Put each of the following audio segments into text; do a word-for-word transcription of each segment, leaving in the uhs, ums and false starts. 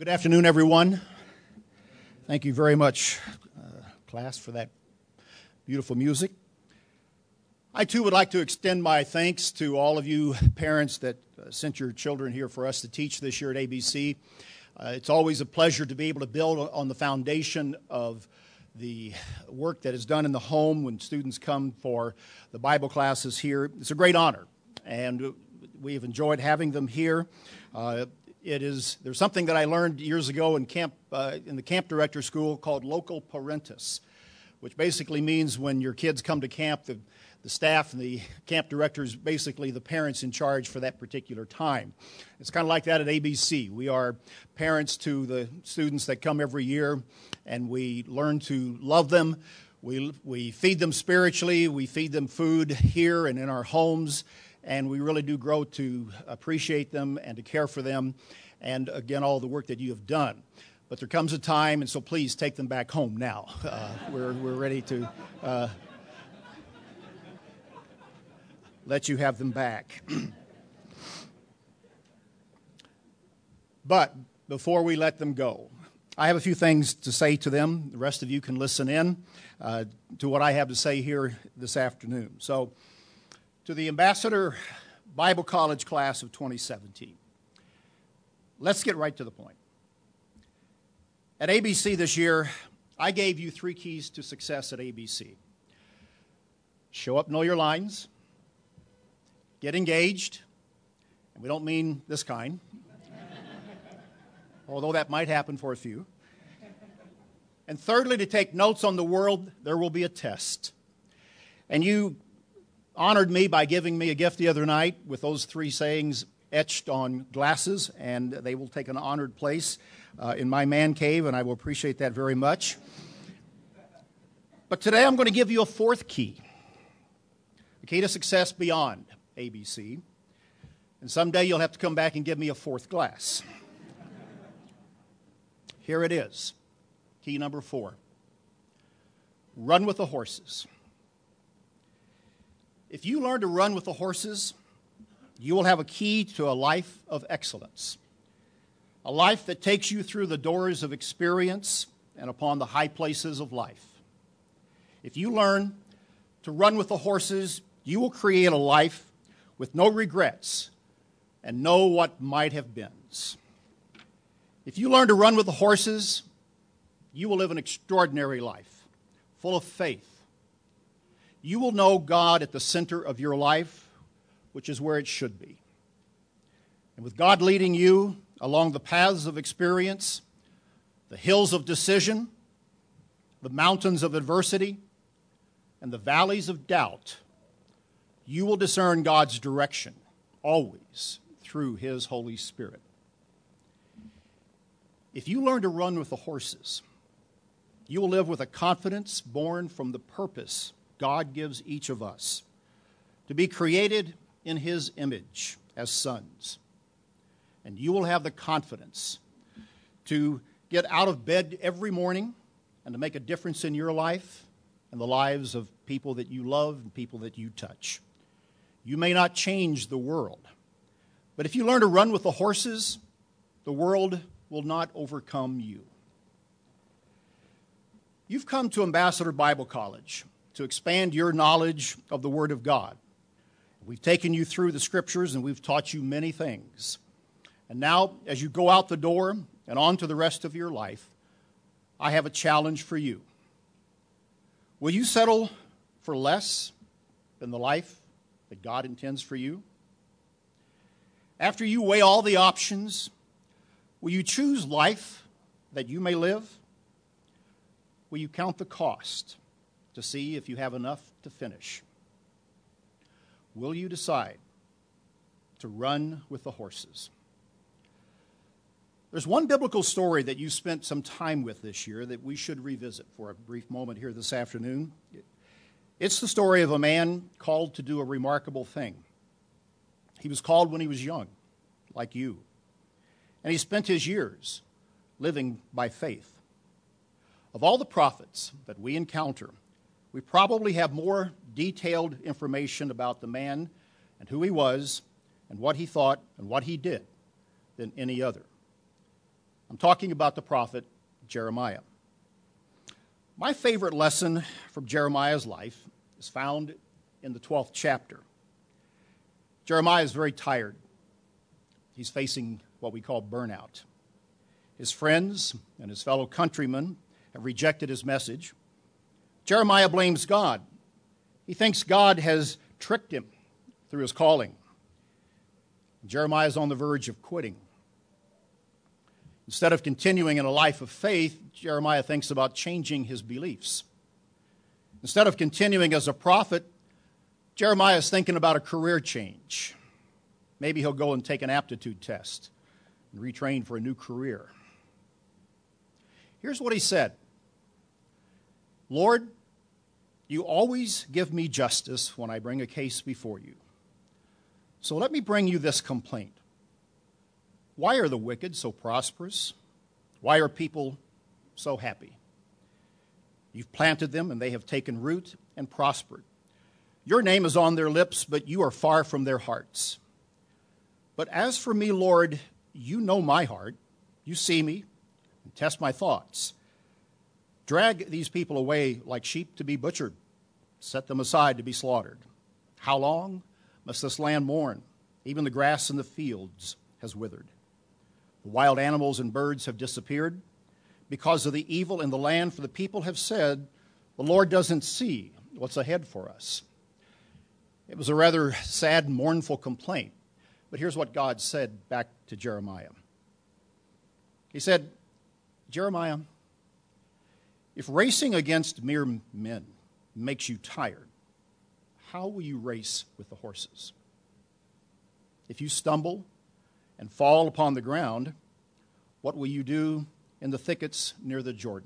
Good afternoon, everyone. Thank you very much, uh, class, for that beautiful music. I, too, would like to extend my thanks to all of you parents that uh, sent your children here for us to teach this year at A B C. Uh, it's always a pleasure to be able to build on the foundation of the work that is done in the home when students come for the Bible classes here. It's a great honor, and we have enjoyed having them here. Uh, It is, there's something that I learned years ago in camp, uh, in the camp director school called local parentis, which basically means when your kids come to camp, the, the staff and the camp director is basically the parents in charge for that particular time. It's kind of like that at A B C. We are parents to the students that come every year, and we learn to love them. We, we feed them spiritually. We feed them food here and in our homes. And we really do grow to appreciate them and to care for them, and again, all the work that you have done. But there comes a time, and so please take them back home now. Uh, we're, we're ready to uh, let you have them back. But before we let them go, I have a few things to say to them. The rest of you can listen in uh, to what I have to say here this afternoon. So, to the Ambassador Bible College class of twenty seventeen, let's get right to the point. At A B C this year, I gave you three keys to success at A B C. Show up, know your lines, get engaged, and we don't mean this kind, although that might happen for a few. And thirdly, to take notes on the world, there will be a test. And you honored me by giving me a gift the other night with those three sayings etched on glasses, and they will take an honored place uh, in my man cave, and I will appreciate that very much. But today I'm going to give you a fourth key, the key to success beyond A B C, and someday you'll have to come back and give me a fourth glass. Here it is, key number four. Run with the horses. If you learn to run with the horses, you will have a key to a life of excellence, a life that takes you through the doors of experience and upon the high places of life. If you learn to run with the horses, you will create a life with no regrets and no what might have beens. If you learn to run with the horses, you will live an extraordinary life, full of faith. You will know God at the center of your life, which is where it should be. And with God leading you along the paths of experience, the hills of decision, the mountains of adversity, and the valleys of doubt, you will discern God's direction, always through His Holy Spirit. If you learn to run with the horses, you will live with a confidence born from the purpose God gives each of us to be created in His image as sons. And you will have the confidence to get out of bed every morning and to make a difference in your life and the lives of people that you love and people that you touch. You may not change the world, but if you learn to run with the horses, the world will not overcome you. You've come to Ambassador Bible College to expand your knowledge of the Word of God. We've taken you through the Scriptures and we've taught you many things. And now, as you go out the door and on to the rest of your life, I have a challenge for you. Will you settle for less than the life that God intends for you? After you weigh all the options, will you choose life that you may live? Will you count the cost to see if you have enough to finish? Will you decide to run with the horses? There's one biblical story that you spent some time with this year that we should revisit for a brief moment here this afternoon. It's the story of a man called to do a remarkable thing. He was called when he was young, like you, and he spent his years living by faith. Of all the prophets that we encounter, we probably have more detailed information about the man and who he was and what he thought and what he did than any other. I'm talking about the prophet Jeremiah. My favorite lesson from Jeremiah's life is found in the twelfth chapter. Jeremiah is very tired. He's facing what we call burnout. His friends and his fellow countrymen have rejected his message. Jeremiah blames God. He thinks God has tricked him through his calling. Jeremiah is on the verge of quitting. Instead of continuing in a life of faith, Jeremiah thinks about changing his beliefs. Instead of continuing as a prophet, Jeremiah is thinking about a career change. Maybe he'll go and take an aptitude test and retrain for a new career. Here's what he said. Lord, you always give me justice when I bring a case before you. So let me bring you this complaint. Why are the wicked so prosperous? Why are people so happy? You've planted them, and they have taken root and prospered. Your name is on their lips, but you are far from their hearts. But as for me, Lord, you know my heart. You see me and test my thoughts. Drag these people away like sheep to be butchered. Set them aside to be slaughtered. How long must this land mourn? Even the grass in the fields has withered. The wild animals and birds have disappeared because of the evil in the land, for the people have said, the Lord doesn't see what's ahead for us. It was a rather sad and mournful complaint. But here's what God said back to Jeremiah. He said, Jeremiah, if racing against mere men makes you tired, how will you race with the horses? If you stumble and fall upon the ground, what will you do in the thickets near the Jordan?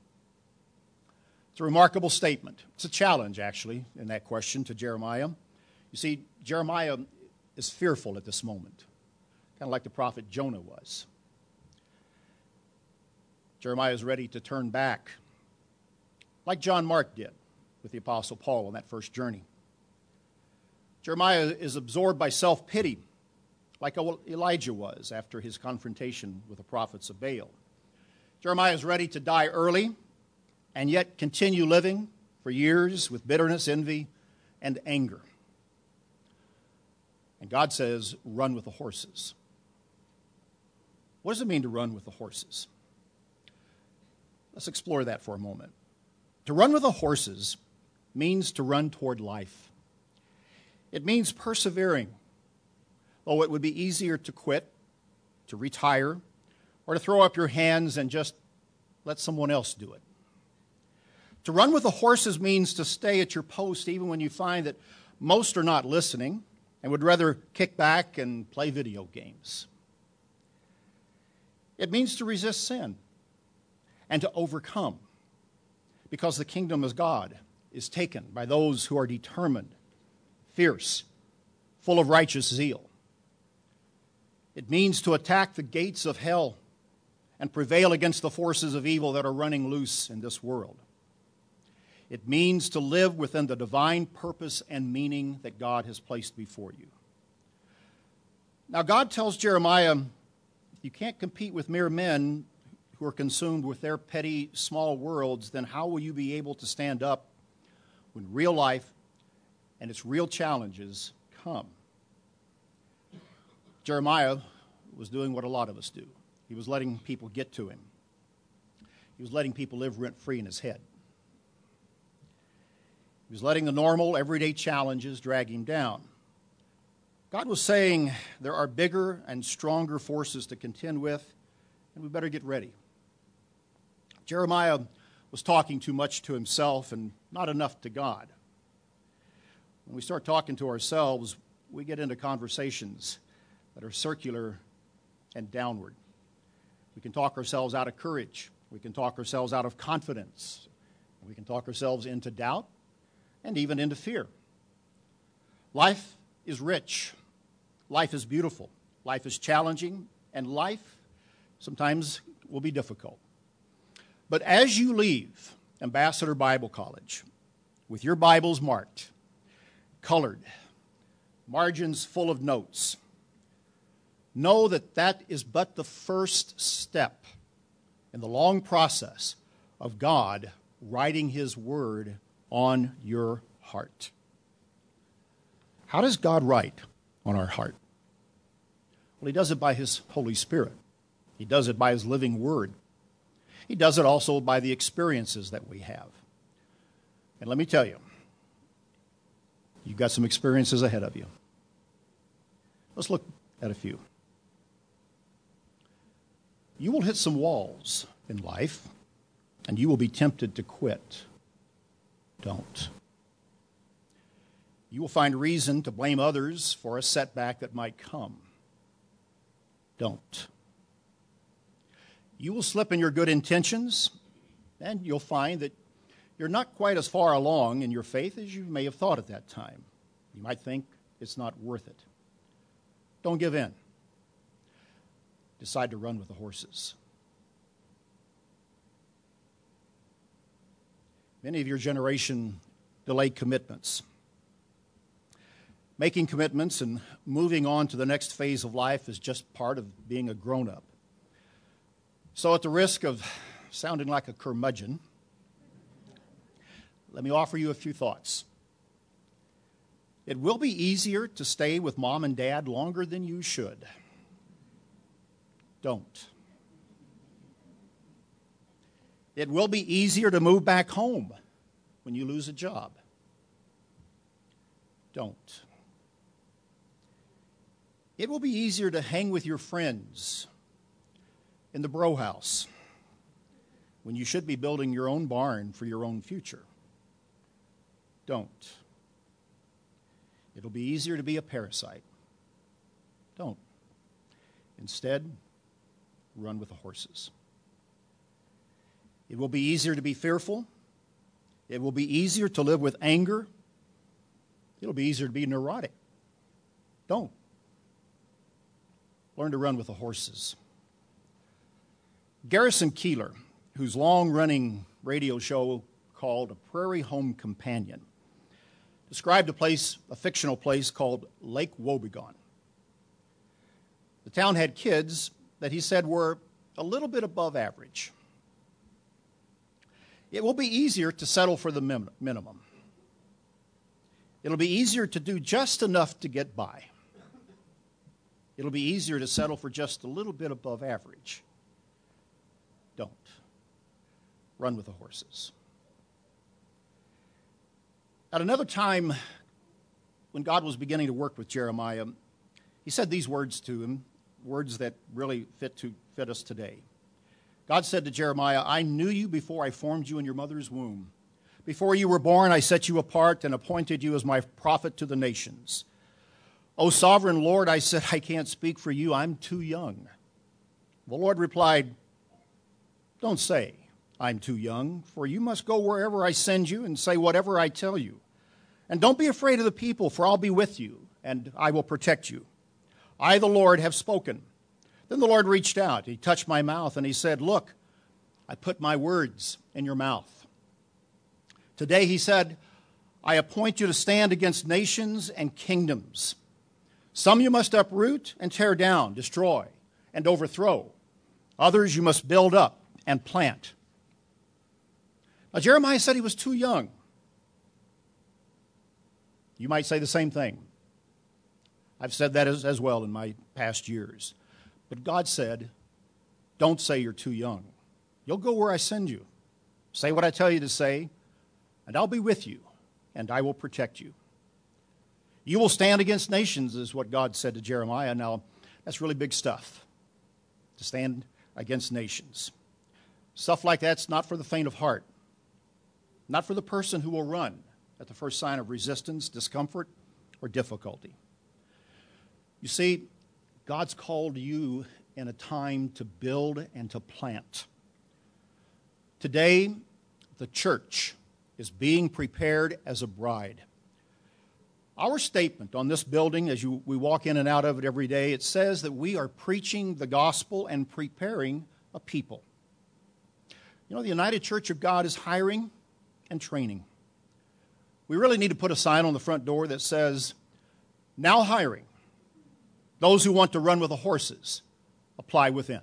It's a remarkable statement. It's a challenge, actually, in that question to Jeremiah. You see, Jeremiah is fearful at this moment, kind of like the prophet Jonah was. Jeremiah is ready to turn back, like John Mark did with the Apostle Paul on that first journey. Jeremiah is absorbed by self-pity, like Elijah was after his confrontation with the prophets of Baal. Jeremiah is ready to die early and yet continue living for years with bitterness, envy, and anger. And God says, run with the horses. What does it mean to run with the horses? Let's explore that for a moment. To run with the horses means to run toward life. It means persevering. Oh, it would be easier to quit, to retire, or to throw up your hands and just let someone else do it. To run with the horses means to stay at your post even when you find that most are not listening and would rather kick back and play video games. It means to resist sin and to overcome, because the kingdom of God is taken by those who are determined, fierce, full of righteous zeal. It means to attack the gates of hell and prevail against the forces of evil that are running loose in this world. It means to live within the divine purpose and meaning that God has placed before you. Now, God tells Jeremiah, you can't compete with mere men who are consumed with their petty, small worlds, then how will you be able to stand up when real life and its real challenges come? Jeremiah was doing what a lot of us do. He was letting people get to him. He was letting people live rent-free in his head. He was letting the normal, everyday challenges drag him down. God was saying there are bigger and stronger forces to contend with, and we better get ready. Jeremiah was talking too much to himself and not enough to God. When we start talking to ourselves, we get into conversations that are circular and downward. We can talk ourselves out of courage. We can talk ourselves out of confidence. We can talk ourselves into doubt and even into fear. Life is rich. Life is beautiful. Life is challenging. And life sometimes will be difficult. But as you leave Ambassador Bible College with your Bibles marked, colored, margins full of notes, know that that is but the first step in the long process of God writing His Word on your heart. How does God write on our heart? Well, He does it by His Holy Spirit. He does it by His living Word. He does it also by the experiences that we have. And let me tell you, you've got some experiences ahead of you. Let's look at a few. You will hit some walls in life, and you will be tempted to quit. Don't. You will find reason to blame others for a setback that might come. Don't. You will slip in your good intentions, and you'll find that you're not quite as far along in your faith as you may have thought at that time. You might think it's not worth it. Don't give in. Decide to run with the horses. Many of your generation delay commitments. Making commitments and moving on to the next phase of life is just part of being a grown-up. So at the risk of sounding like a curmudgeon, let me offer you a few thoughts. It will be easier to stay with mom and dad longer than you should. Don't. It will be easier to move back home when you lose a job. Don't. It will be easier to hang with your friends in the bro house when you should be building your own barn for your own future. Don't. It'll be easier to be a parasite. Don't. Instead, run with the horses. It will be easier to be fearful. It will be easier to live with anger. It'll be easier to be neurotic. Don't. Learn to run with the horses. Garrison Keillor, whose long-running radio show called A Prairie Home Companion, described a place, a fictional place called Lake Wobegon. The town had kids that he said were a little bit above average. It will be easier to settle for the min- minimum. It'll be easier to do just enough to get by. It'll be easier to settle for just a little bit above average. Don't. Run with the horses. At another time, when God was beginning to work with Jeremiah, He said these words to him, words that really fit to fit us today. God said to Jeremiah, I knew you before I formed you in your mother's womb. Before you were born, I set you apart and appointed you as my prophet to the nations. O sovereign Lord, I said, I can't speak for you. I'm too young. The Lord replied, don't say, I'm too young, for you must go wherever I send you and say whatever I tell you. And don't be afraid of the people, for I'll be with you, and I will protect you. I, the Lord, have spoken. Then the Lord reached out. He touched my mouth, and He said, look, I put my words in your mouth. Today, He said, I appoint you to stand against nations and kingdoms. Some you must uproot and tear down, destroy, and overthrow. Others you must build up and plant. Now, Jeremiah said he was too young. You might say the same thing. I've said that as, as well in my past years. But God said, don't say you're too young. You'll go where I send you. Say what I tell you to say, and I'll be with you, and I will protect you. You will stand against nations, is what God said to Jeremiah. Now, that's really big stuff, to stand against nations. Stuff like that's not for the faint of heart, not for the person who will run at the first sign of resistance, discomfort, or difficulty. You see, God's called you in a time to build and to plant. Today, the church is being prepared as a bride. Our statement on this building, as you, we walk in and out of it every day, it says that we are preaching the gospel and preparing a people. You know, the United Church of God is hiring and training. We really need to put a sign on the front door that says, now hiring. Those who want to run with the horses apply within.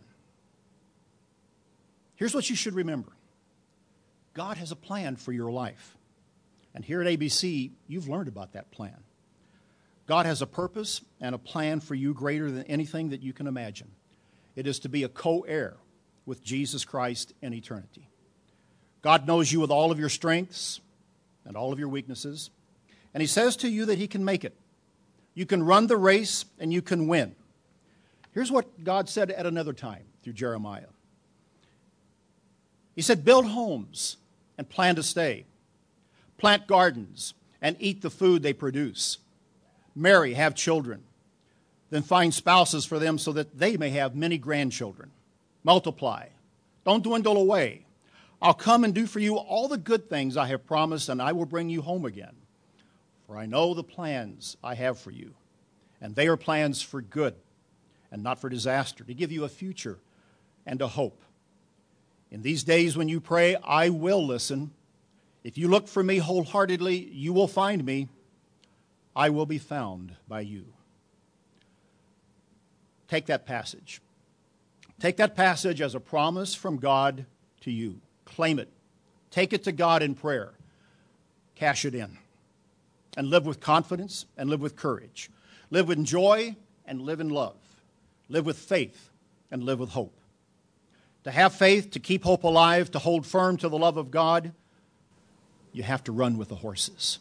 Here's what you should remember. God has a plan for your life. And here at A B C, you've learned about that plan. God has a purpose and a plan for you greater than anything that you can imagine. It is to be a co-heir with Jesus Christ in eternity. God knows you with all of your strengths and all of your weaknesses, and He says to you that He can make it. You can run the race and you can win. Here's what God said at another time through Jeremiah. He said, build homes and plan to stay. Plant gardens and eat the food they produce. Marry, have children. Then find spouses for them so that they may have many grandchildren. Multiply. Don't dwindle away. I'll come and do for you all the good things I have promised, and I will bring you home again. For I know the plans I have for you, and they are plans for good and not for disaster, to give you a future and a hope. In these days when you pray, I will listen. If you look for me wholeheartedly, you will find me. I will be found by you. Take that passage. Take that passage as a promise from God to you. Claim it. Take it to God in prayer. Cash it in. And live with confidence and live with courage. Live with joy and live in love. Live with faith and live with hope. To have faith, to keep hope alive, to hold firm to the love of God, you have to run with the horses.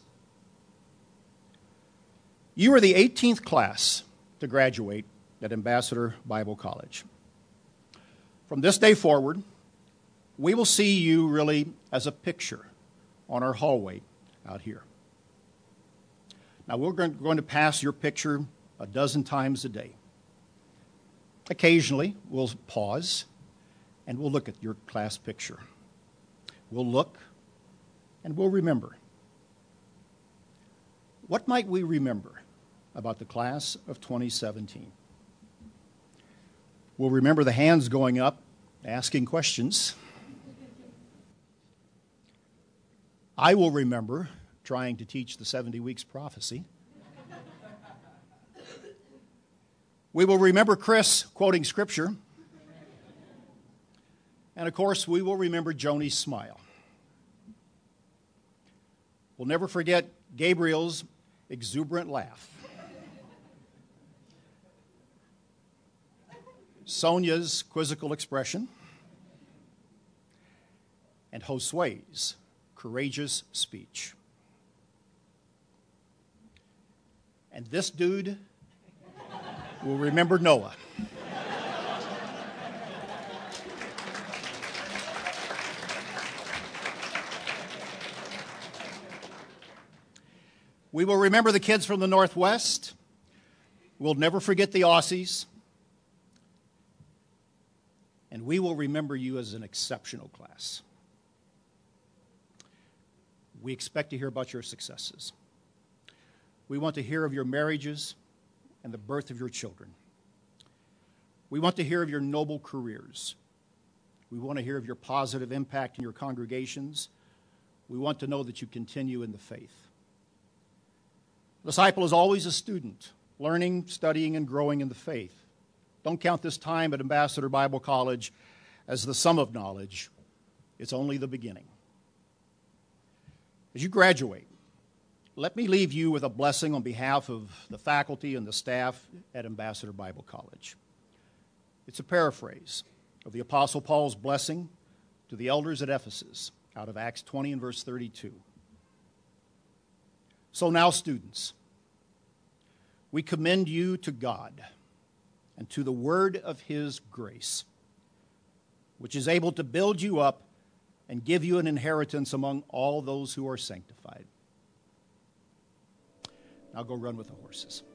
You are the eighteenth class to graduate at Ambassador Bible College. From this day forward, we will see you really as a picture on our hallway out here. Now, we're going to pass your picture a dozen times a day. Occasionally, we'll pause and we'll look at your class picture. We'll look and we'll remember. What might we remember about the class of twenty seventeen? We'll remember the hands going up, asking questions. I will remember trying to teach the seventy weeks prophecy. We will remember Chris quoting Scripture. And of course, we will remember Joni's smile. We'll never forget Gabriel's exuberant laugh. Sonia's quizzical expression. And Josue's courageous speech. And this dude will remember Noah. We will remember the kids from the Northwest. We'll never forget the Aussies. And we will remember you as an exceptional class. We expect to hear about your successes. We want to hear of your marriages and the birth of your children. We want to hear of your noble careers. We want to hear of your positive impact in your congregations. We want to know that you continue in the faith. A disciple is always a student, learning, studying, and growing in the faith. Don't count this time at Ambassador Bible College as the sum of knowledge. It's only the beginning. As you graduate, let me leave you with a blessing on behalf of the faculty and the staff at Ambassador Bible College. It's a paraphrase of the Apostle Paul's blessing to the elders at Ephesus out of Acts twenty and verse thirty-two. So now, students, we commend you to God and to the word of His grace, which is able to build you up and give you an inheritance among all those who are sanctified. Now go run with the horses.